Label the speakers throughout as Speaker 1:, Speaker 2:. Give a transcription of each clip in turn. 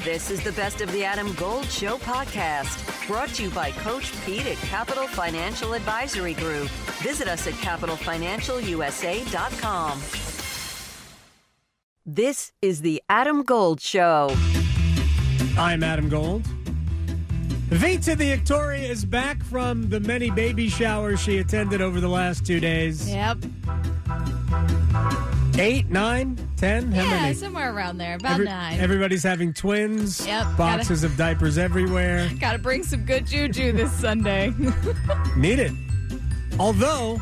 Speaker 1: This is the Best of the Adam Gold Show podcast, brought to you by Coach Pete at Capital Financial Advisory Group. Visit us at capitalfinancialusa.com. This is the Adam Gold Show.
Speaker 2: I'm Adam Gold. Vita the Victoria is back from the many baby showers she attended over the last 2 days.
Speaker 3: Yep.
Speaker 2: 8, 9, 10? How many?
Speaker 3: Somewhere around there. About 9.
Speaker 2: Everybody's having twins.
Speaker 3: Yep.
Speaker 2: Boxes of diapers everywhere.
Speaker 3: Gotta bring some good juju this Sunday.
Speaker 2: Need it. Although,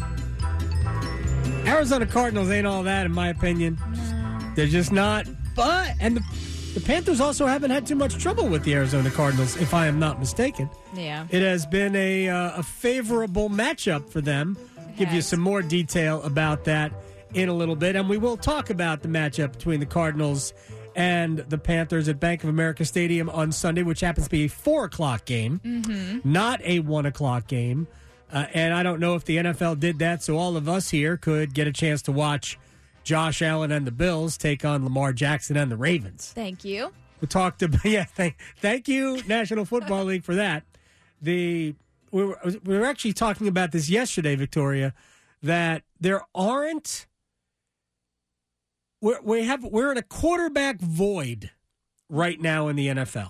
Speaker 2: Arizona Cardinals ain't all that, in my opinion.
Speaker 3: No.
Speaker 2: They're just not. And the Panthers also haven't had too much trouble with the Arizona Cardinals, if I am not mistaken.
Speaker 3: Yeah.
Speaker 2: It has been a favorable matchup for them. Give you some more detail about that in a little bit. And we will talk about the matchup between the Cardinals and the Panthers at Bank of America Stadium on Sunday, which happens to be a 4 o'clock game, not a 1 o'clock game. And I don't know if the NFL did that, so all of us here could get a chance to watch Josh Allen and the Bills take on Lamar Jackson and the Ravens.
Speaker 3: Thank you.
Speaker 2: We talked about, thank you, National Football League, for that. We were actually talking about this yesterday, Victoria, that there aren't. We're in a quarterback void right now in the NFL,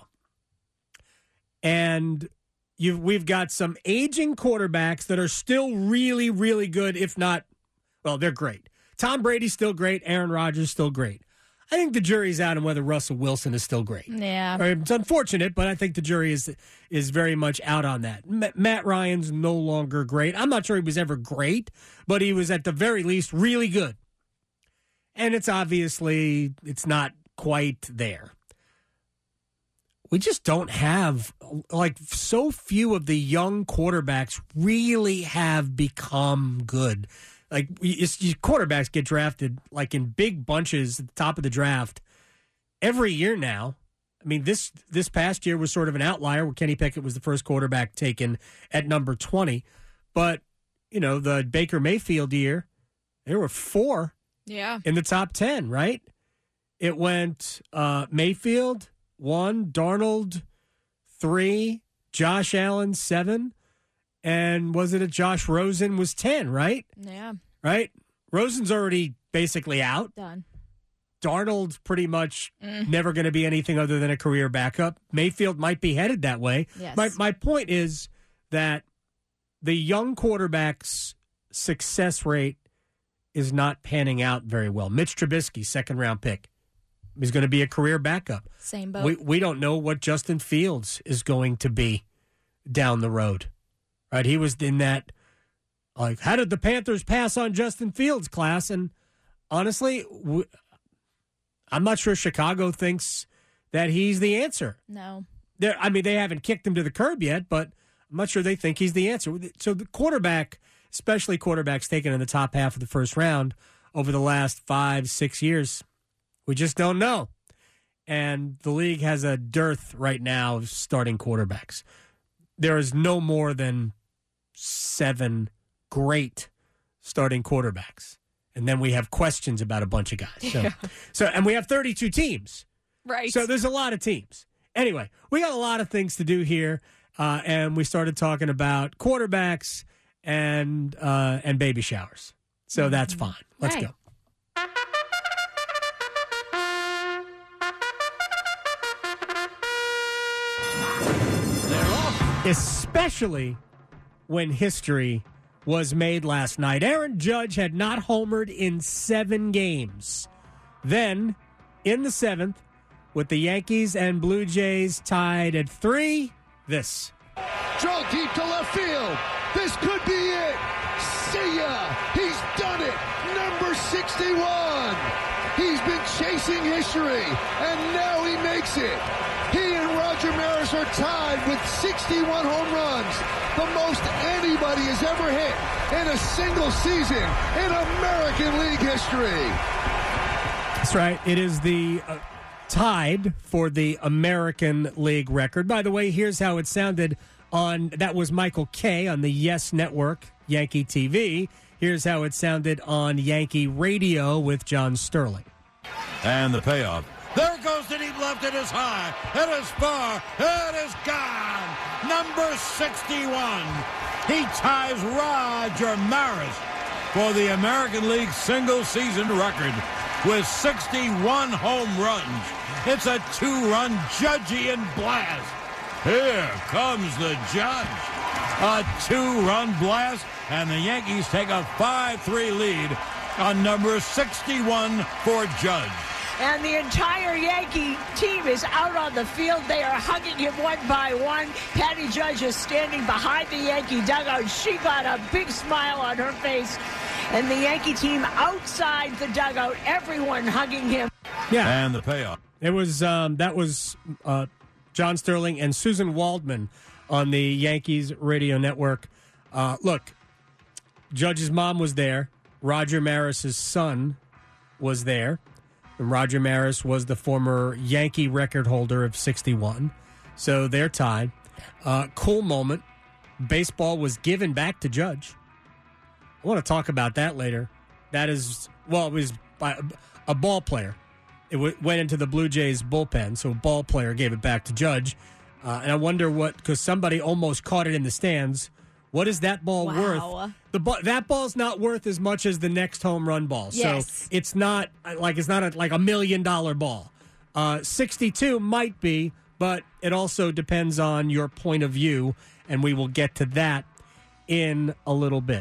Speaker 2: and we've got some aging quarterbacks that are still really, really good. If not, well, they're great. Tom Brady's still great. Aaron Rodgers still great. I think the jury's out on whether Russell Wilson is still great.
Speaker 3: Yeah.
Speaker 2: It's unfortunate, but I think the jury is very much out on that. Matt Ryan's no longer great. I'm not sure he was ever great, but he was at the very least really good. And it's not quite there. We just don't have, so few of the young quarterbacks really have become good. Quarterbacks get drafted in big bunches at the top of the draft every year now. I mean, this past year was sort of an outlier where Kenny Pickett was the first quarterback taken at number 20. But, the Baker Mayfield year, there were 4 in the top 10, right? It went Mayfield, 1, Darnold, 3, Josh Allen, 7. And was it Josh Rosen was 10, right?
Speaker 3: Yeah.
Speaker 2: Right? Rosen's already basically out.
Speaker 3: Done.
Speaker 2: Darnold's pretty much never going to be anything other than a career backup. Mayfield might be headed that way.
Speaker 3: Yes.
Speaker 2: My point is that the young quarterback's success rate is not panning out very well. Mitch Trubisky, second-round pick, is going to be a career backup.
Speaker 3: Same boat.
Speaker 2: We don't know what Justin Fields is going to be down the road. Right, he was in that, how did the Panthers pass on Justin Fields class? And honestly, I'm not sure Chicago thinks that he's the answer.
Speaker 3: No.
Speaker 2: They haven't kicked him to the curb yet, but I'm not sure they think he's the answer. So the quarterback, especially quarterbacks taken in the top half of the first round over the last 5-6 years, we just don't know. And the league has a dearth right now of starting quarterbacks. There is no more than 7 great starting quarterbacks. And then we have questions about a bunch of guys. And we have 32 teams.
Speaker 3: Right.
Speaker 2: So there's a lot of teams. Anyway, we got a lot of things to do here. And we started talking about quarterbacks and baby showers. So that's fine. Let's go. Especially when history was made last night. Aaron Judge had not homered in 7 games. Then, in the 7th, with the Yankees and Blue Jays tied at 3, this.
Speaker 4: Drilled deep to left field. This could be it. See ya. He's done it. Number 61. He's been chasing history, and now he makes it. He and Roger Maris are tied with 61 home runs, the most anybody has ever hit in a single season in American League history.
Speaker 2: That's right. It is the tied for the American League record. By the way, here's how it sounded that was Michael Kay on the Yes Network, Yankee TV. Here's how it sounded on Yankee Radio with John Sterling.
Speaker 5: And the payoff. There goes the deep left. It is high. It is far. It is gone. Number 61. He ties Roger Maris for the American League single-season record with 61 home runs. It's a two-run Judgian blast. Here comes the Judge. A two-run blast, and the Yankees take a 5-3 lead on number 61 for Judge.
Speaker 6: And the entire Yankee team is out on the field. They are hugging him one by one. Patty Judge is standing behind the Yankee dugout. She got a big smile on her face. And the Yankee team outside the dugout, everyone hugging him.
Speaker 2: Yeah.
Speaker 5: And the payoff.
Speaker 2: It was that was John Sterling and Susan Waldman on the Yankees radio network. Look, Judge's mom was there. Roger Maris's son was there. And Roger Maris was the former Yankee record holder of 61. So they're tied. Cool moment. Baseball was given back to Judge. I want to talk about that later. That is, well, it was by a ball player. It went into the Blue Jays bullpen, so a ball player gave it back to Judge. And I wonder what, because somebody almost caught it in the stands. What is that ball worth? That ball's not worth as much as the next home run ball.
Speaker 3: Yes.
Speaker 2: So it's not like $1 million ball. 62 might be, but it also depends on your point of view, and we will get to that in a little bit.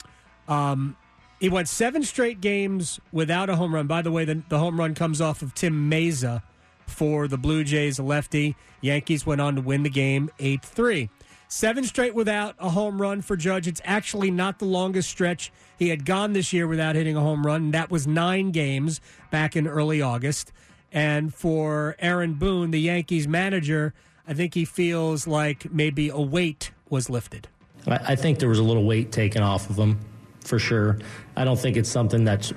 Speaker 2: He went 7 straight games without a home run. By the way, the home run comes off of Tim Meza for the Blue Jays, a lefty. Yankees went on to win the game 8-3. 7 straight without a home run for Judge. It's actually not the longest stretch he had gone this year without hitting a home run. That was 9 games back in early August. And for Aaron Boone, the Yankees manager, I think he feels like maybe a weight was lifted.
Speaker 7: I think there was a little weight taken off of him, for sure. I don't think it's something that's,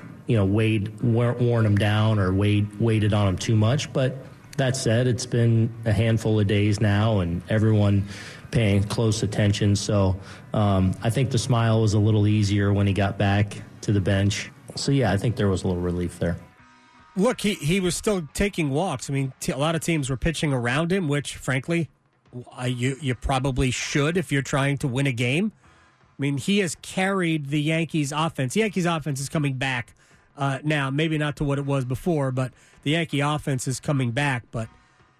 Speaker 7: worn him down or weighted on him too much. But that said, it's been a handful of days now, and everyone paying close attention. So I think the smile was a little easier when he got back to the bench. So, yeah, I think there was a little relief there.
Speaker 2: Look, he was still taking walks. I mean, a lot of teams were pitching around him, which, frankly, you probably should if you're trying to win a game. I mean, he has carried the Yankees' offense. The Yankees' offense is coming back now. Maybe not to what it was before, but the Yankee offense is coming back. But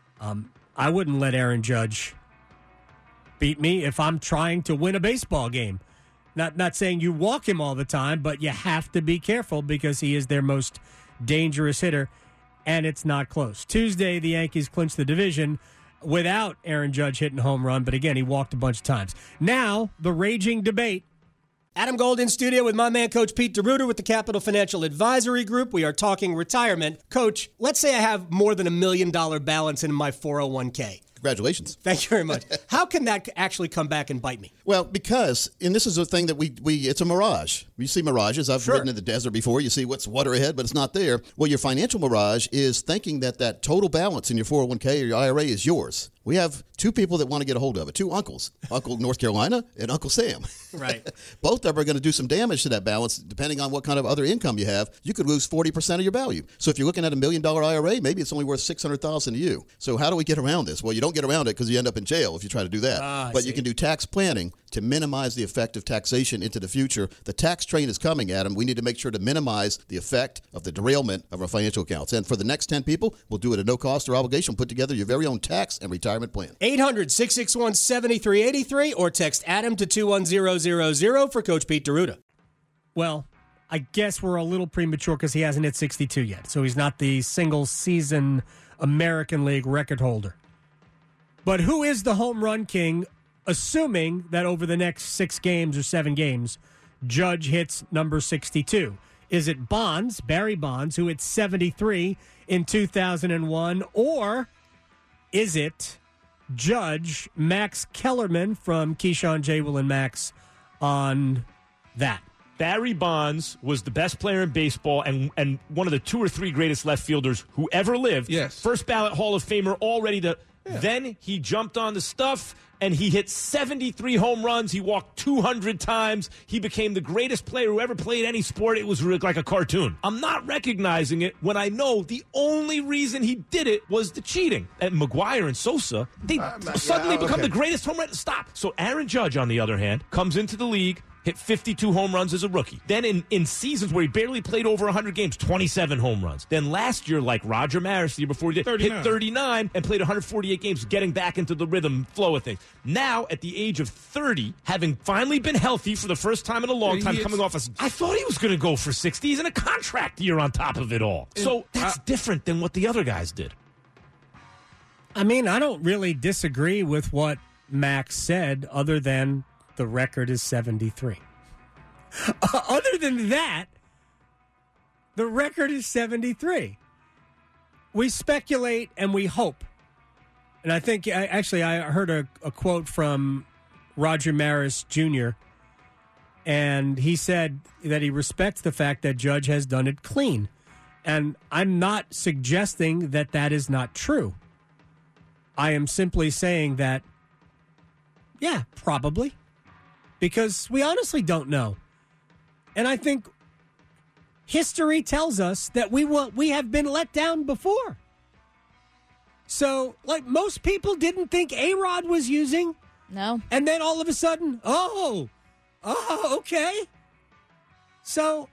Speaker 2: I wouldn't let Aaron Judge beat me if I'm trying to win a baseball game. Not saying you walk him all the time, but you have to be careful because he is their most dangerous hitter, and it's not close. Tuesday, the Yankees clinched the division without Aaron Judge hitting a home run, but again, he walked a bunch of times. Now, the raging debate. Adam Gold in studio with my man, Coach Pete DeRuiter with the Capital Financial Advisory Group. We are talking retirement. Coach, let's say I have more than $1 million balance in my 401k.
Speaker 8: Congratulations.
Speaker 2: Thank you very much. How can that actually come back and bite me?
Speaker 8: Well, because, and this is a thing that we it's a mirage. You see mirages. I've ridden in the desert before. You see what's water ahead, but it's not there. Well, your financial mirage is thinking that total balance in your 401k or your IRA is yours. We have 2 people that want to get a hold of it, 2 uncles, Uncle North Carolina and Uncle Sam.
Speaker 2: Right.
Speaker 8: Both of them are going to do some damage to that balance depending on what kind of other income you have. You could lose 40% of your value. So if you're looking at $1 million IRA, maybe it's only worth $600,000 to you. So how do we get around this? Well, you don't get around it because you end up in jail if you try to do that. But you can do tax planning to minimize the effect of taxation into the future. The tax train is coming, Adam. We need to make sure to minimize the effect of the derailment of our financial accounts. And for the next 10 people, we'll do it at no cost or obligation. Put together your very own tax and retirement plan.
Speaker 2: 800-661-7383 or text Adam to 21000 for Coach Pete DeRuiter. Well, I guess we're a little premature because he hasn't hit 62 yet. So he's not the single-season American League record holder. But who is the home run king, assuming that over the next 6 games or 7 games, Judge hits number 62? Is it Bonds, Barry Bonds, who hit 73 in 2001, or is it Judge, Max Kellerman from Keyshawn, J. Will, and Max on that?
Speaker 9: Barry Bonds was the best player in baseball and one of the 2 or 3 greatest left fielders who ever lived.
Speaker 10: Yes.
Speaker 9: First ballot Hall of Famer, all ready to Then he jumped on the stuff, and he hit 73 home runs. He walked 200 times. He became the greatest player who ever played any sport. It was like a cartoon. I'm not recognizing it when I know the only reason he did it was the cheating. And McGwire and Sosa, they suddenly become the greatest home run. Stop. So Aaron Judge, on the other hand, comes into the league, hit 52 home runs as a rookie. Then in seasons where he barely played over 100 games, 27 home runs. Then last year, like Roger Maris, the year before he did, hit 39 and played 148 games, getting back into the rhythm flow of things. Now, at the age of 30, having finally been healthy for the first time in a long time, coming off I thought he was going to go for 60. He's in a contract year on top of it all. So that's different than what the other guys did.
Speaker 2: I mean, I don't really disagree with what Max said, other than the record is 73. Other than that, the record is 73. We speculate and we hope. And I think, I heard a quote from Roger Maris Jr., and he said that he respects the fact that Judge has done it clean. And I'm not suggesting that that is not true. I am simply saying that, yeah, probably. Because we honestly don't know. And I think history tells us that we have been let down before. So, like, most people didn't think A-Rod was using.
Speaker 3: No.
Speaker 2: And then all of a sudden, okay. So,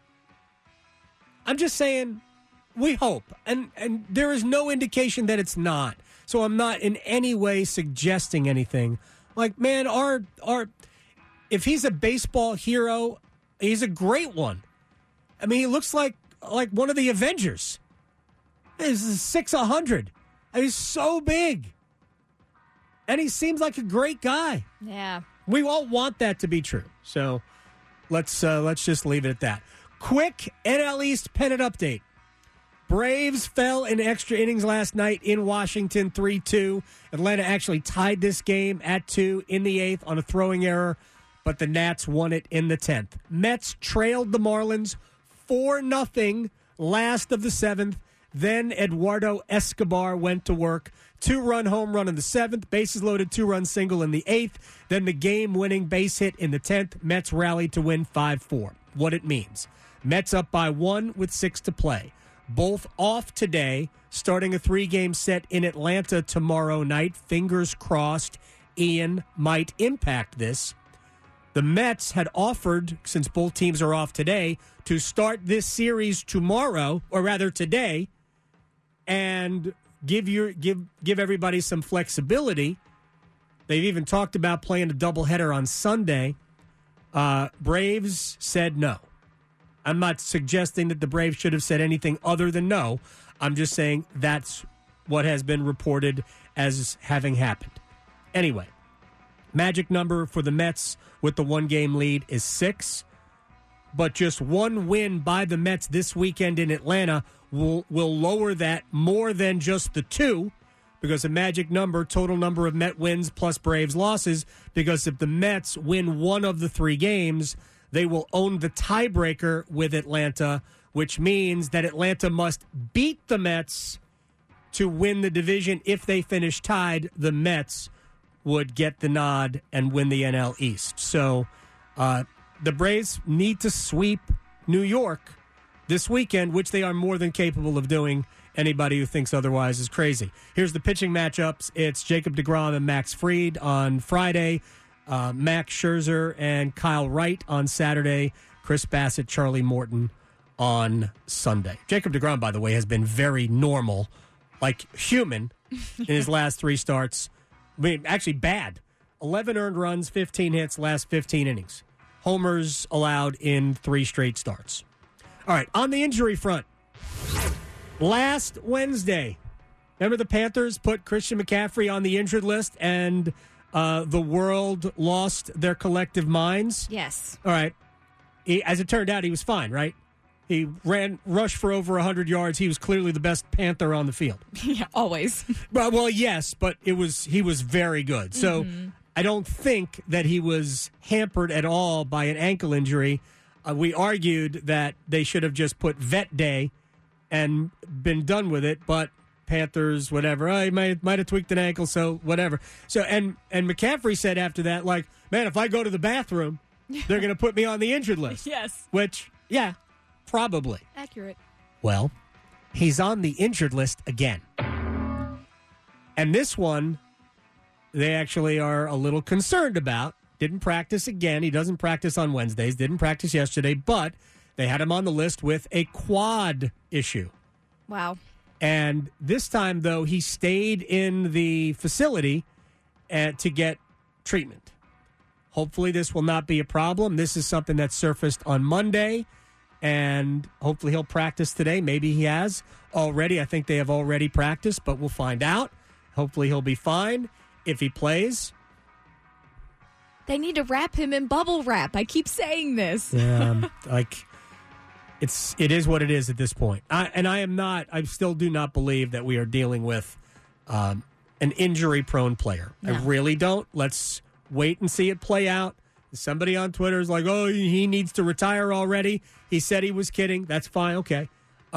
Speaker 2: I'm just saying, we hope. And there is no indication that it's not. So I'm not in any way suggesting anything. Like, man, if he's a baseball hero, he's a great one. I mean, he looks like one of the Avengers. He's 6'1". He's so big. And he seems like a great guy.
Speaker 3: Yeah.
Speaker 2: We all want that to be true. So let's just leave it at that. Quick NL East pennant update. Braves fell in extra innings last night in Washington, 3-2. Atlanta actually tied this game at 2 in the 8th on a throwing error, but the Nats won it in the 10th. Mets trailed the Marlins 4-0 last of the 7th. Then Eduardo Escobar went to work. 2-run home run in the 7th, bases loaded 2-run single in the 8th. Then the game-winning base hit in the 10th. Mets rallied to win 5-4. What it means. Mets up by 1 with 6 to play. Both off today, starting a 3-game set in Atlanta tomorrow night. Fingers crossed Ian might impact this. The Mets had offered, since both teams are off today, to start this series tomorrow, or rather today, and give everybody some flexibility. They've even talked about playing a doubleheader on Sunday. Braves said no. I'm not suggesting that the Braves should have said anything other than no. I'm just saying that's what has been reported as having happened. Anyway, magic number for the Mets with the 1-game lead is 6. But just one win by the Mets this weekend in Atlanta will lower that more than just the 2, because a magic number, total number of Met wins plus Braves losses, because if the Mets win one of the 3 games, they will own the tiebreaker with Atlanta, which means that Atlanta must beat the Mets to win the division. If they finish tied, the Mets would get the nod and win the NL East. So the Braves need to sweep New York this weekend, which they are more than capable of doing. Anybody who thinks otherwise is crazy. Here's the pitching matchups. It's Jacob deGrom and Max Fried on Friday. Max Scherzer and Kyle Wright on Saturday. Chris Bassett, Charlie Morton on Sunday. Jacob deGrom, by the way, has been very normal, like human, in his last 3 starts. I mean, actually bad. 11 earned runs, 15 hits, last 15 innings. Homers allowed in 3 straight starts. All right, on the injury front. Last Wednesday, remember the Panthers put Christian McCaffrey on the injured list and the world lost their collective minds?
Speaker 3: Yes.
Speaker 2: All right. As it turned out, he was fine, right? He rushed for over 100 yards. He was clearly the best Panther on the field.
Speaker 3: Yeah, always.
Speaker 2: Well, yes, but he was very good. So I don't think that he was hampered at all by an ankle injury. We argued that they should have just put vet day and been done with it, but Panthers, whatever. Oh, he might have tweaked an ankle, so whatever. So and McCaffrey said after that, like, man, if I go to the bathroom, they're going to put me on the injured list.
Speaker 3: Yes.
Speaker 2: Which, yeah, probably.
Speaker 3: Accurate.
Speaker 2: Well, he's on the injured list again. And this one, they actually are a little concerned about. Didn't practice again. He doesn't practice on Wednesdays. Didn't practice yesterday, but they had him on the list with a quad issue.
Speaker 3: Wow.
Speaker 2: And this time, though, he stayed in the facility to get treatment. Hopefully this will not be a problem. This is something that surfaced on Monday, and hopefully he'll practice today. Maybe he has already. I think they have already practiced, but we'll find out. Hopefully he'll be fine if he plays.
Speaker 3: They need to wrap him in bubble wrap. I keep saying this.
Speaker 2: It is what it is at this point. I still do not believe that we are dealing with an injury-prone player. No. I really don't. Let's wait and see it play out. Somebody on Twitter is like, oh, he needs to retire already. He said he was kidding. That's fine. Okay.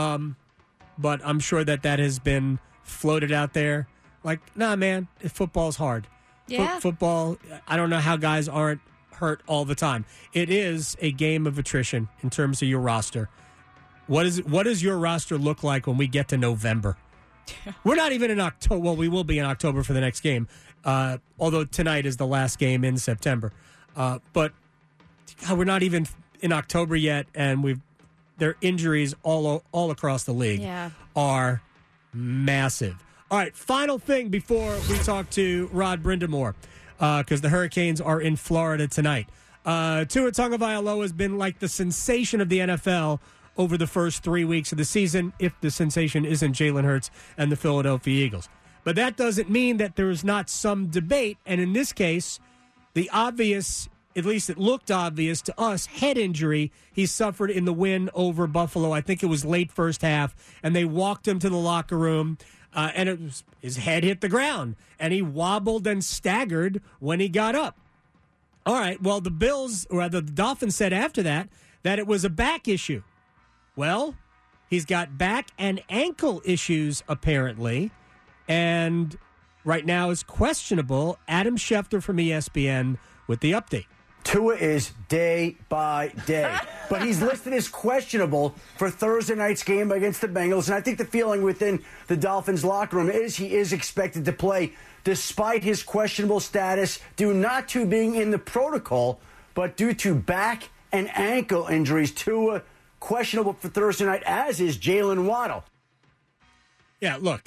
Speaker 2: But I'm sure that has been floated out there. Like, nah, man, football's hard.
Speaker 3: Yeah.
Speaker 2: Football, I don't know how guys aren't hurt all the time. It is a game of attrition in terms of your roster. What does your roster look like when we get to November? We're not even in October. Well, we will be in October for the next game, although tonight is the last game in September. But God, we're not even in October yet, and their injuries all across the league are massive. All right, final thing before we talk to Rod Brindamore, because the Hurricanes are in Florida tonight. Tua Tagovailoa has been like the sensation of the NFL over the first 3 weeks of the season, if the sensation isn't Jalen Hurts and the Philadelphia Eagles. But that doesn't mean that there's not some debate, and in this case, the obvious, at least it looked obvious to us, head injury he suffered in the win over Buffalo. I think it was late first half, and they walked him to the locker room. And his head hit the ground, and he wobbled and staggered when he got up. All right, well, the Dolphins said after that it was a back issue. Well, he's got back and ankle issues, apparently, and right now is questionable. Adam Schefter from ESPN with the update.
Speaker 10: Tua is day by day, but he's listed as questionable for Thursday night's game against the Bengals, and I think the feeling within the Dolphins locker room is he is expected to play despite his questionable status due not to being in the protocol, but due to back and ankle injuries. Tua questionable for Thursday night, as is Jalen Waddle.
Speaker 2: Yeah, look,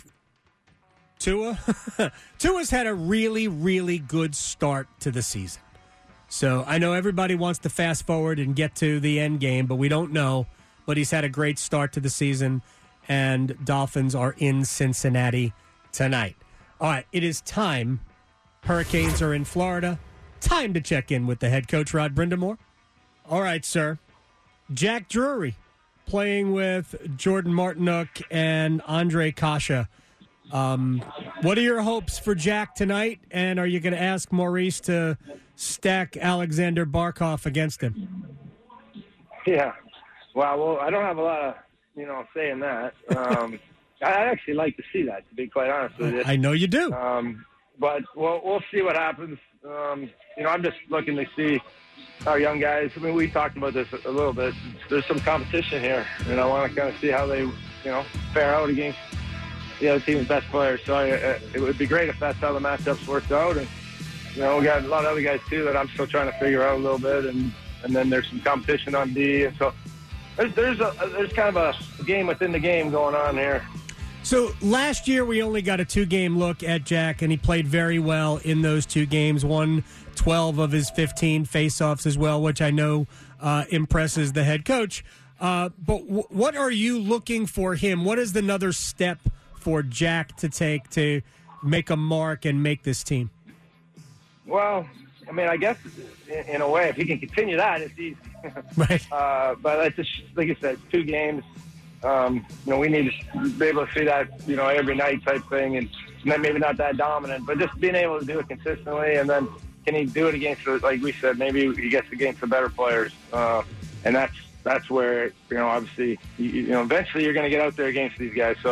Speaker 2: Tua's had a really, really good start to the season. So I know everybody wants to fast forward and get to the end game, but we don't know. But he's had a great start to the season, and Dolphins are in Cincinnati tonight. All right, it is time. Hurricanes are in Florida. Time to check in with the head coach, Rod Brindamore. All right, sir. Jack Drury playing with Jordan Martinook and Andre Kasha. What are your hopes for Jack tonight? And are you going to ask Maurice to stack Alexander Barkov against him?
Speaker 11: Yeah. Well, I don't have a lot of, say in that. I actually like to see that, to be quite honest with you.
Speaker 2: I know you do.
Speaker 11: But we'll see what happens. I'm just looking to see our young guys. I mean, we talked about this a little bit. There's some competition here, and I want to kind of see how they, fare out against the other team's best players. So it would be great if that's how the matchups worked out. And, we got a lot of other guys, too, that I'm still trying to figure out a little bit. And then there's some competition on D. And so there's kind of a game within the game going on here.
Speaker 2: So last year we only got a 2-game look at Jack, and he played very well in those 2 games, won 12 of his 15 faceoffs as well, which I know impresses the head coach. But what are you looking for him? What is another step for Jack to take to make a mark and make this team? Well,
Speaker 11: I mean, I guess in a way, if he can continue that, it's easy.
Speaker 2: Right.
Speaker 11: But it's just, like I said, 2 games. We need to be able to see that, every night type thing, and then maybe not that dominant, but just being able to do it consistently. And then can he do it against, like we said, maybe he gets against the better players. And that's where, obviously, eventually you're going to get out there against these guys. So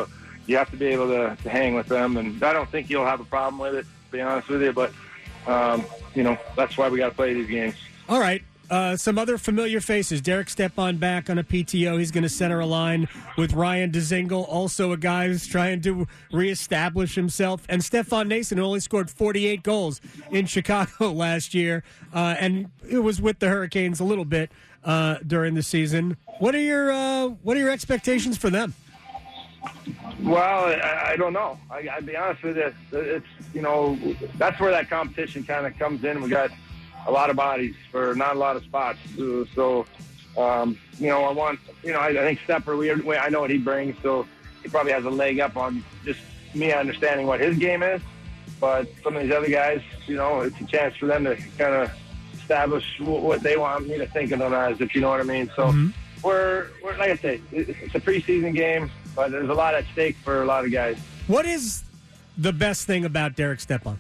Speaker 11: you have to be able to hang with them, and I don't think you'll have a problem with it, to be honest with you. But that's why we got to play these games.
Speaker 2: All right. Some other familiar faces. Derek Stepan back on a PTO. He's going to center a line with Ryan Dzingel, also a guy who's trying to reestablish himself. And Stefan Nason, who only scored 48 goals in Chicago last year, and it was with the Hurricanes a little bit during the season. What are your expectations for them?
Speaker 11: Well, I don't know. I'd be honest with you. It's that's where that competition kind of comes in. We got a lot of bodies for not a lot of spots. So, I think Stepper, I know what he brings, so he probably has a leg up on just me understanding what his game is. But some of these other guys, it's a chance for them to kind of establish what they want me to think of them as, if you know what I mean. So we're like I say, it's a preseason game, but there's a lot at stake for a lot of guys.
Speaker 2: What is the best thing about Derek Stepan?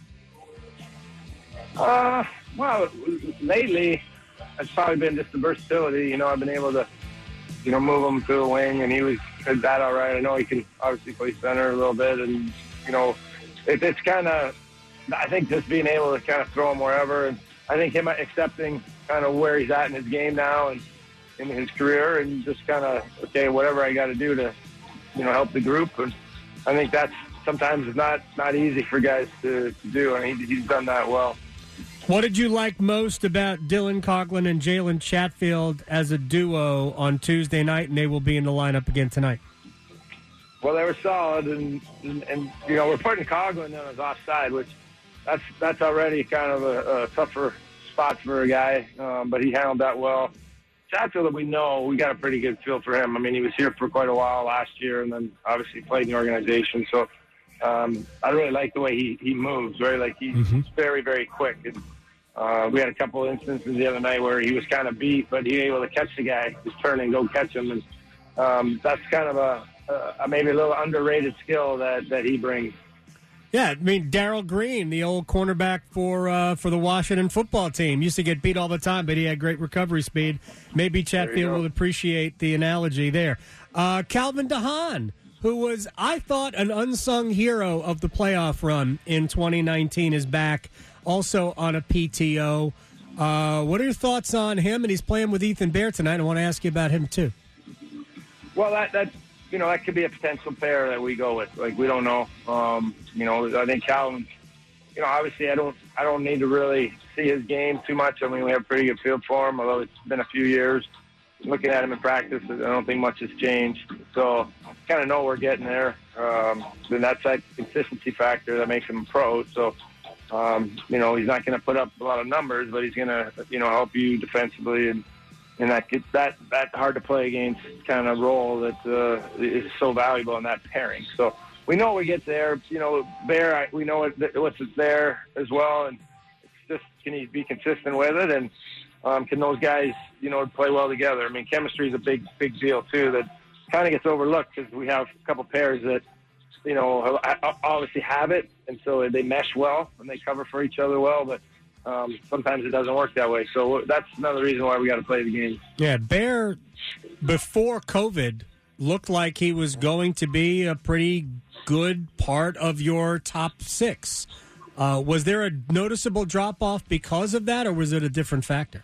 Speaker 11: Well, lately, it's probably been just the versatility. I've been able to, move him to a wing, and he was that all right. I know he can obviously play center a little bit, and, it's kind of, I think just being able to kind of throw him wherever, and I think him accepting kind of where he's at in his game now and in his career, and just kind of, okay, whatever I got to do to, help the group. And I think that's sometimes not easy for guys to do, and he's done that well.
Speaker 2: What did you like most about Dylan Coughlin and Jalen Chatfield as a duo on Tuesday night, and they will be in the lineup again tonight?
Speaker 11: Well, they were solid, and we're putting Coughlin in as offside, which that's already kind of a tougher spot for a guy, but he handled that well. Chatfield, we got a pretty good feel for him. I mean, he was here for quite a while last year, and then obviously played in the organization, so I really like the way he moves, right? Like he's very, very quick. And we had a couple of instances the other night where he was kind of beat, but he was able to catch the guy, just turn and go catch him. And that's kind of a maybe a little underrated skill that he brings.
Speaker 2: Yeah, I mean, Darryl Green, the old cornerback for the Washington football team, used to get beat all the time, but he had great recovery speed. Maybe Chatfield will appreciate the analogy there. Calvin DeHaan, who was, I thought, an unsung hero of the playoff run in 2019, is back, also on a PTO. What are your thoughts on him? And he's playing with Ethan Bear tonight. I want to ask you about him, too.
Speaker 11: Well, that could be a potential pair that we go with. Like, we don't know. I think Calvin, obviously I don't need to really see his game too much. I mean, we have a pretty good feel for him, although it's been a few years. Looking at him in practice, I don't think much has changed. So kind of know we're getting there. Then that's that consistency factor that makes him a pro. So, he's not going to put up a lot of numbers, but he's going to, help you defensively and that hard to play against kind of role that is so valuable in that pairing. So we know we get there. Bear, we know what's there as well, and it's just, can he be consistent with it, and can those guys, play well together? I mean, chemistry is a big deal too. That kind of gets overlooked because we have a couple pairs that, obviously have it, and so they mesh well and they cover for each other well, but. Sometimes it doesn't work that way. So that's another reason why we got to play the game.
Speaker 2: Yeah, Bear, before COVID, looked like he was going to be a pretty good part of your top six. Was there a noticeable drop-off because of that, or was it a different factor?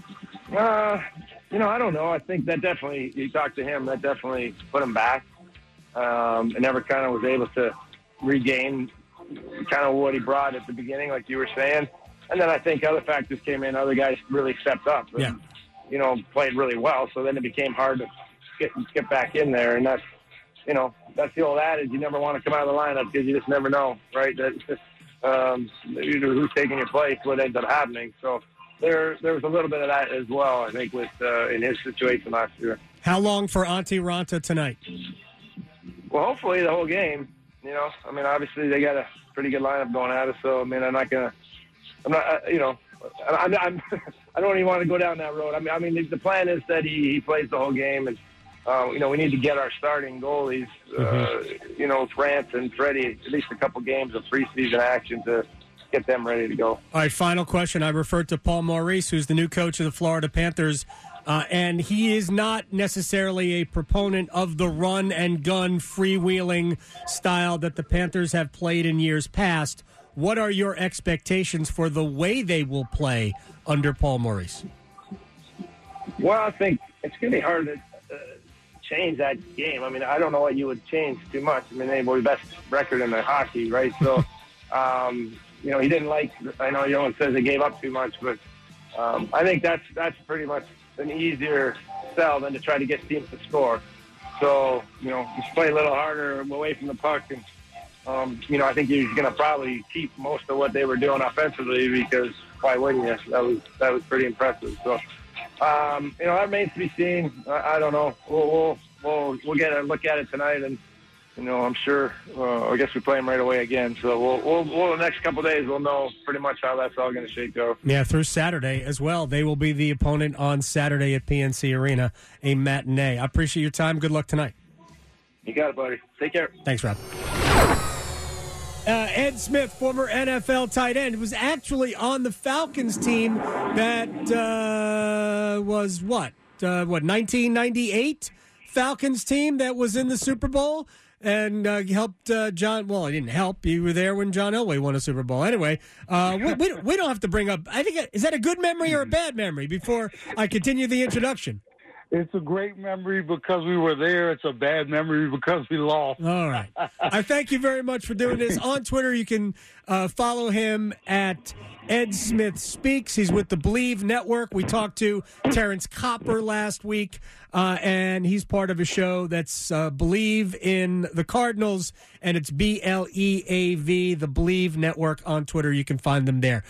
Speaker 11: I don't know. I think that definitely, you talked to him, that definitely put him back. And never kind of was able to regain kind of what he brought at the beginning, like you were saying. And then I think other factors came in. Other guys really stepped up and, played really well. So then it became hard to get back in there. And that's the old adage. You never want to come out of the lineup because you just never know, right? That's just either who's taking your place, what ends up happening. So there was a little bit of that as well, I think, with in his situation last year.
Speaker 2: How long for Antti Raanta tonight?
Speaker 11: Well, hopefully the whole game. I mean, obviously they got a pretty good lineup going at us. So, I mean, I don't even want to go down that road. I mean, the plan is that he plays the whole game, and we need to get our starting goalies, France and Freddie, at least a couple games of preseason action to get them ready to go.
Speaker 2: All right, final question. I referred to Paul Maurice, who's the new coach of the Florida Panthers. And he is not necessarily a proponent of the run and gun freewheeling style that the Panthers have played in years past. What are your expectations for the way they will play under Paul Maurice?
Speaker 11: Well, I think it's going to be hard to change that game. I mean, I don't know what you would change too much. I mean, they were the best record in the hockey, right? So, you know, he didn't like, I know Johan says they gave up too much, but I think that's pretty much an easier sell than to try to get teams to score. So, you know, just play a little harder away from the puck. And, you know, I think he's going to probably keep most of what they were doing offensively because why wouldn't you? That was pretty impressive. So, you know, that remains to be seen. I don't know. We'll get a look at it tonight, and you know, I'm sure. I guess we play them right away again. So we'll the next couple of days we'll know pretty much how that's all going to shake out.
Speaker 2: Yeah, through Saturday as well. They will be the opponent on Saturday at PNC Arena, a matinee. I appreciate your time. Good luck tonight.
Speaker 11: You got it, buddy. Take care.
Speaker 2: Thanks, Rob. Ed Smith, former NFL tight end, was actually on the Falcons team that was 1998 Falcons team that was in the Super Bowl and helped John. Well, he didn't help. You were there when John Elway won a Super Bowl. Anyway, we don't have to bring up. I think is that a good memory or a bad memory? Before I continue the introduction.
Speaker 12: It's a great memory because we were there. It's a bad memory because we lost.
Speaker 2: All right. I thank you very much for doing this. On Twitter, you can follow him at Ed Smith Speaks. He's with the Believe Network. We talked to Terrence Copper last week, and he's part of a show that's Believe in the Cardinals, and it's BLEAV, the Believe Network on Twitter. You can find them there.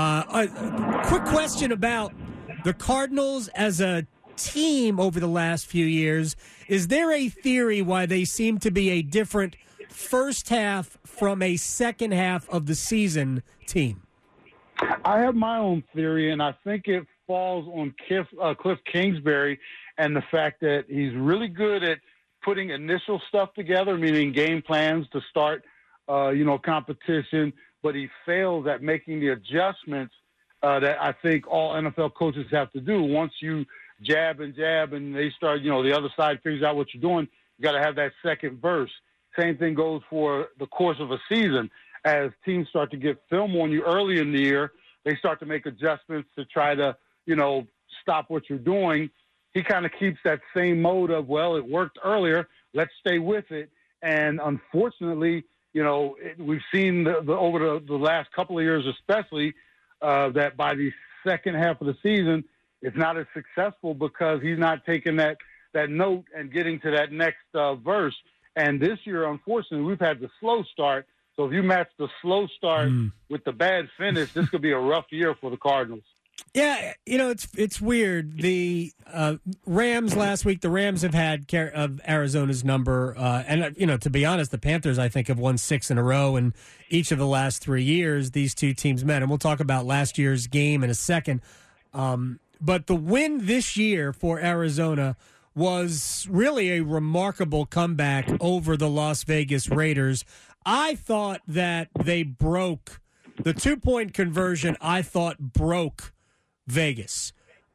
Speaker 2: A quick question about the Cardinals as a team over the last few years. Is there a theory why they seem to be a different first half from a second half of the season team?
Speaker 12: I have my own theory, and I think it falls on Cliff Kingsbury and the fact that he's really good at putting initial stuff together, meaning game plans to start, competition, but he fails at making the adjustments that I think all NFL coaches have to do. Once you jab and they start, the other side figures out what you're doing, you got to have that second verse. Same thing goes for the course of a season. As teams start to get film on you early in the year, they start to make adjustments to try to, stop what you're doing. He kind of keeps that same mode of, well, it worked earlier, let's stay with it. And unfortunately, we've seen over the last couple of years especially that by the second half of the season, it's not as successful because he's not taking that note and getting to that next verse. And this year, unfortunately, we've had the slow start. So if you match the slow start with the bad finish, this could be a rough year for the Cardinals.
Speaker 2: Yeah, it's weird. The Rams last week, the Rams have had care of Arizona's number. And, to be honest, the Panthers, I think, have won 6 in a row. And each of the last 3 years, these two teams met. And we'll talk about last year's game in a second. But the win this year for Arizona was really a remarkable comeback over the Las Vegas Raiders. I thought that they broke the 2-point conversion. I thought broke Vegas.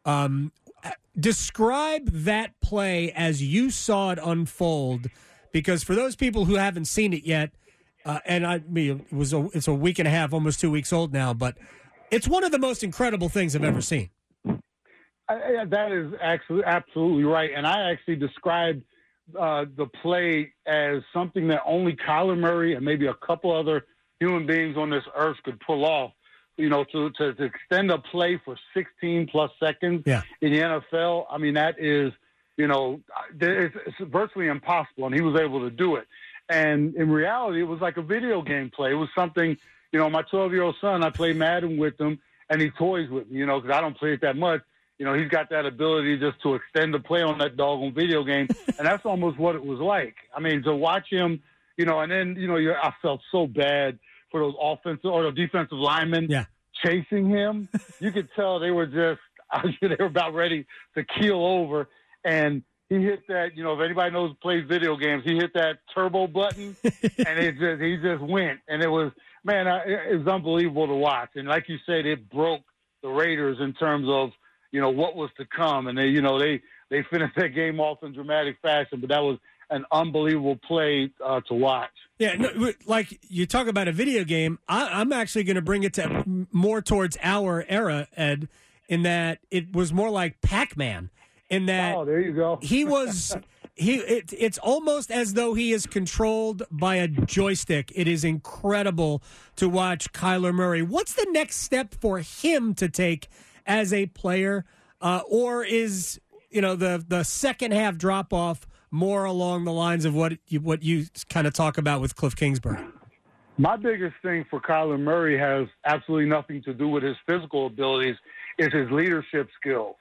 Speaker 2: Describe that play as you saw it unfold, because for those people who haven't seen it yet, it's a week and a half, almost 2 weeks old now, but it's one of the most incredible things I've ever seen.
Speaker 12: That is actually absolutely right. And I actually described the play as something that only Kyler Murray and maybe a couple other human beings on this earth could pull off. To extend a play for 16-plus seconds in the NFL, I mean, that is, it's virtually impossible, and he was able to do it. And in reality, it was like a video game play. It was something, my 12-year-old son, I play Madden with him, and he toys with me, because I don't play it that much. He's got that ability just to extend the play on that doggone video game, and that's almost what it was like. I mean, to watch him, and then, I felt so bad for those offensive or the defensive linemen chasing him. You could tell they were they were about ready to keel over, and he hit that, if anybody knows who plays video games, he hit that turbo button, and he just went, and it was, it was unbelievable to watch. And like you said, it broke the Raiders in terms of, what was to come. And they finished that game off in dramatic fashion, but that was an unbelievable play to watch.
Speaker 2: Yeah, no, like you talk about a video game, I'm actually going to bring it to more towards our era, Ed, in that it was more like Pac-Man. In that,
Speaker 12: there you go.
Speaker 2: He was it's almost as though he is controlled by a joystick. It is incredible to watch Kyler Murray. What's the next step for him to take as a player, or is the second half drop off more along the lines of what you kind of talk about with Cliff Kingsbury?
Speaker 12: My biggest thing for Kyler Murray has absolutely nothing to do with his physical abilities. It's his leadership skills.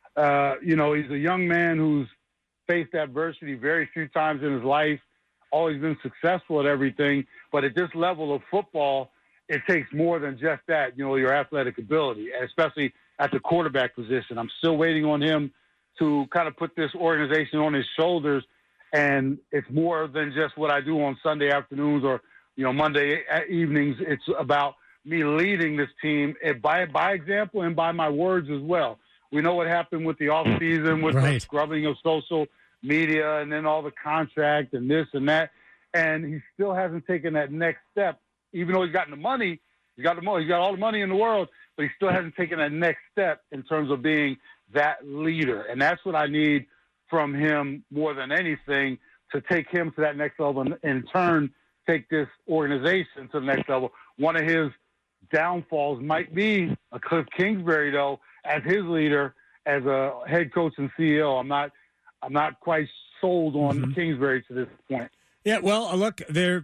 Speaker 12: He's a young man who's faced adversity very few times in his life, always been successful at everything. But at this level of football, it takes more than just that, your athletic ability, especially at the quarterback position. I'm still waiting on him to kind of put this organization on his shoulders, and it's more than just what I do on Sunday afternoons or Monday evenings. It's about me leading this team by example and by my words as well. We know what happened with the offseason with the scrubbing of social media and then all the contract and this and that, and he still hasn't taken that next step. Even though he's gotten the money, he's got all the money in the world, but he still hasn't taken that next step in terms of being that leader. And that's what I need from him more than anything, to take him to that next level and in turn take this organization to the next level. One of his downfalls might be a Cliff Kingsbury, though, as his leader, as a head coach and CEO. I'm not quite sold on Kingsbury to this point.
Speaker 2: Yeah, well, look,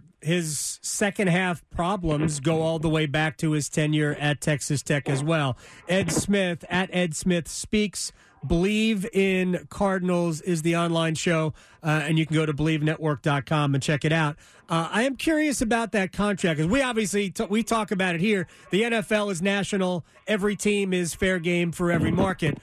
Speaker 2: his second half problems go all the way back to his tenure at Texas Tech as well. Ed Smith, at Ed Smith Speaks. Believe in Cardinals is the online show, and you can go to BelieveNetwork.com and check it out. I am curious about that contract, because we obviously we talk about it here. The NFL is national. Every team is fair game for every market.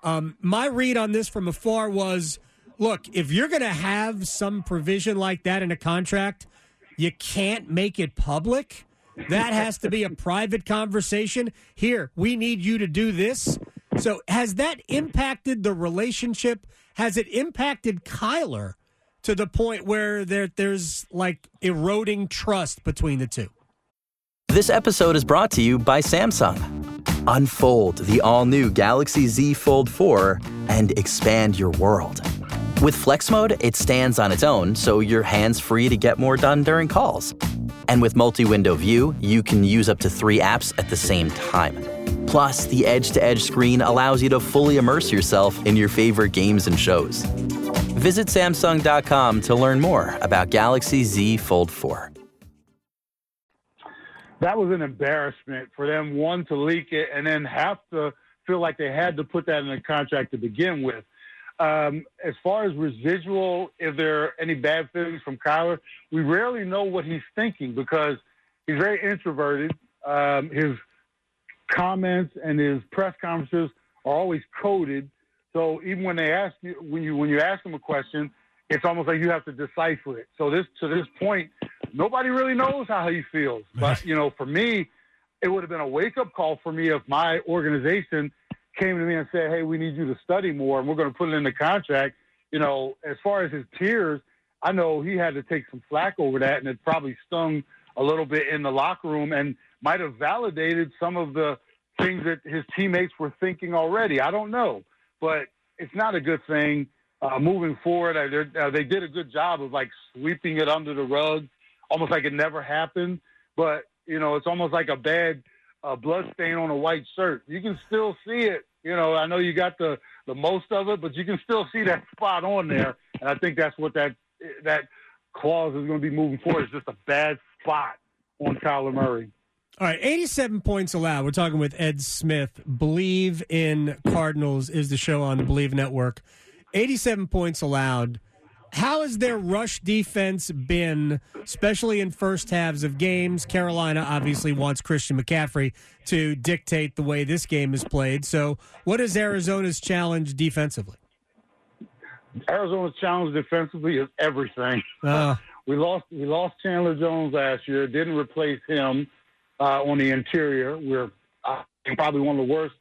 Speaker 2: My read on this from afar was, look, if you're going to have some provision like that in a contract, you can't make it public. That has to be a private conversation. Here, we need you to do this. So has that impacted the relationship? Has it impacted Kyler to the point where there's like eroding trust between the two?
Speaker 13: This episode is brought to you by Samsung. Unfold the all-new Galaxy Z Fold 4 and expand your world. With Flex Mode, it stands on its own, so you're hands-free to get more done during calls. And with multi-window view, you can use up to 3 apps at the same time. Plus, the edge-to-edge screen allows you to fully immerse yourself in your favorite games and shows. Visit Samsung.com to learn more about Galaxy Z Fold 4.
Speaker 12: That was an embarrassment for them, one, to leak it, and then have to feel like they had to put that in the contract to begin with. As far as residual, if there are any bad feelings from Kyler, we rarely know what he's thinking because he's very introverted. His comments and his press conferences are always coded. So even when they ask you, when you ask him a question, it's almost like you have to decipher it. So to this point, nobody really knows how he feels. But for me, it would have been a wake-up call for me if my organization came to me and said, hey, we need you to study more, and we're going to put it in the contract. As far as his peers, I know he had to take some flack over that, and it probably stung a little bit in the locker room and might have validated some of the things that his teammates were thinking already. I don't know, but it's not a good thing. Moving forward, they did a good job of, sweeping it under the rug, almost like it never happened. But, it's almost like a bad blood stain on a white shirt. You can still see it. I know you got the most of it, but you can still see that spot on there. And I think that's what that clause is going to be moving forward. It's just a bad spot on Kyler Murray.
Speaker 2: All right, 87 points allowed. We're talking with Ed Smith. Believe in Cardinals is the show on the Believe Network. 87 points allowed. How has their rush defense been, especially in first halves of games? Carolina obviously wants Christian McCaffrey to dictate the way this game is played. So what is Arizona's challenge defensively?
Speaker 12: Arizona's challenge defensively is everything. We lost Chandler Jones last year, didn't replace him on the interior. We're probably one of the worst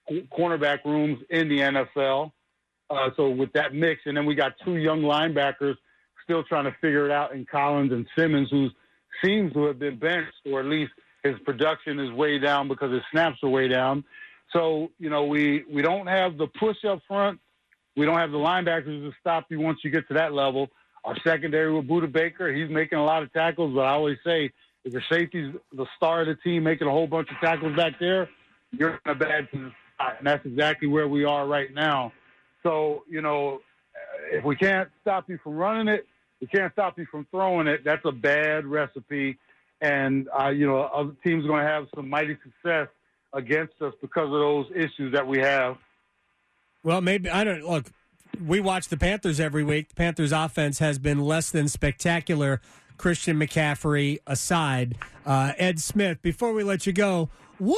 Speaker 12: cornerback rooms in the NFL. So with that mix, and then we got 2 young linebackers still trying to figure it out in Collins and Simmons, who seems to have been benched, or at least his production is way down because his snaps are way down. So, you know, we don't have the push up front. We don't have the linebackers to stop you once you get to that level. Our secondary with Budda Baker, he's making a lot of tackles, but I always say if your safety's the star of the team making a whole bunch of tackles back there, you're in a bad position. And that's exactly where we are right now. So, you know, if we can't stop you from running it, we can't stop you from throwing it. That's a bad recipe. And, you know, other teams are going to have some mighty success against us because of those issues that we have.
Speaker 2: Well, maybe, I don't, look, we watch the Panthers every week. The Panthers offense has been less than spectacular, Christian McCaffrey aside. Ed Smith, before we let you go,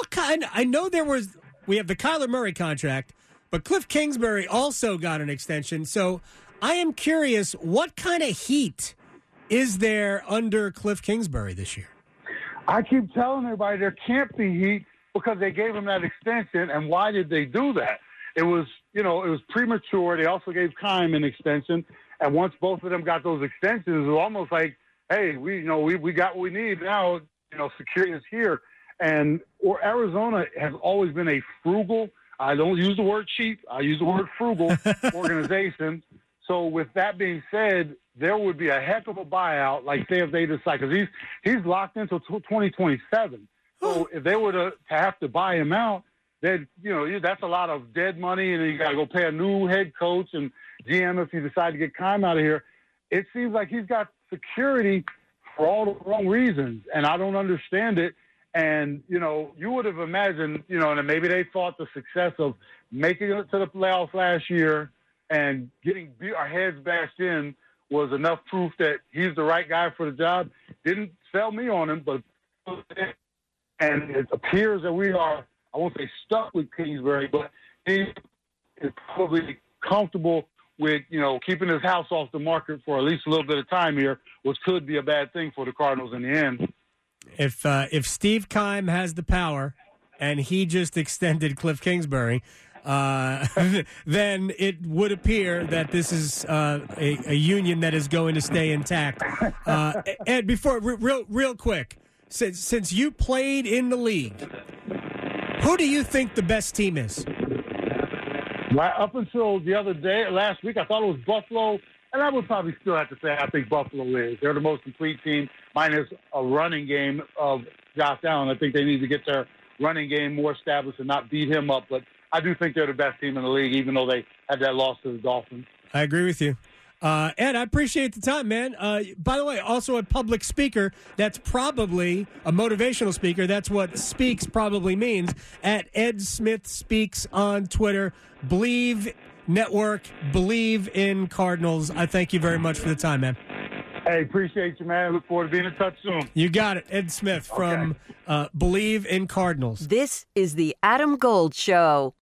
Speaker 2: I know we have the Kyler Murray contract, but Cliff Kingsbury also got an extension. So I am curious, what kind of heat is there under Cliff Kingsbury this year?
Speaker 12: I keep telling everybody there can't be heat because they gave him that extension. And why did they do that? It was, you know, it was premature. They also gave Keim an extension. And once both of them got those extensions, it was almost like, hey, we got what we need now. You know, security is here. And Arizona has always been a frugal, I don't use the word cheap, I use the word frugal organization. So with that being said, there would be a heck of a buyout, like say if they decide, because he's locked until 2027. So if they were to have to buy him out, then, you know, that's a lot of dead money, and then you got to go pay a new head coach and GM if you decide to get Keim out of here. It seems like he's got security for all the wrong reasons, and I don't understand it. And, you know, you would have imagined, you know, and maybe they thought the success of making it to the playoffs last year and getting our heads bashed in was enough proof that he's the right guy for the job. Didn't sell me on him, but and it appears that we are, I won't say stuck with Kingsbury, but he is probably comfortable with, you know, keeping his house off the market for at least a little bit of time here, which could be a bad thing for the Cardinals in the end.
Speaker 2: If Steve Keim has the power and he just extended Cliff Kingsbury, then it would appear that this is a union that is going to stay intact. Ed, before real quick, since you played in the league, who do you think the best team is?
Speaker 12: Right up until the other day, last week, I thought it was Buffalo, and I would probably still have to say I think Buffalo is. They're the most complete team, minus a running game of Josh Allen. I think they need to get their running game more established and not beat him up. But I do think they're the best team in the league, even though they had that loss to the Dolphins.
Speaker 2: I agree with you. Ed, I appreciate the time, man. By the way, also a public speaker. That's probably a motivational speaker. That's what speaks probably means. At Ed Smith Speaks on Twitter. Believe Network, believe in Cardinals. I thank you very much for the time, man.
Speaker 12: Hey, appreciate you, man. Look forward to being in touch soon.
Speaker 2: You got it. Ed Smith from Believe in Cardinals.
Speaker 1: This is the Adam Gold Show.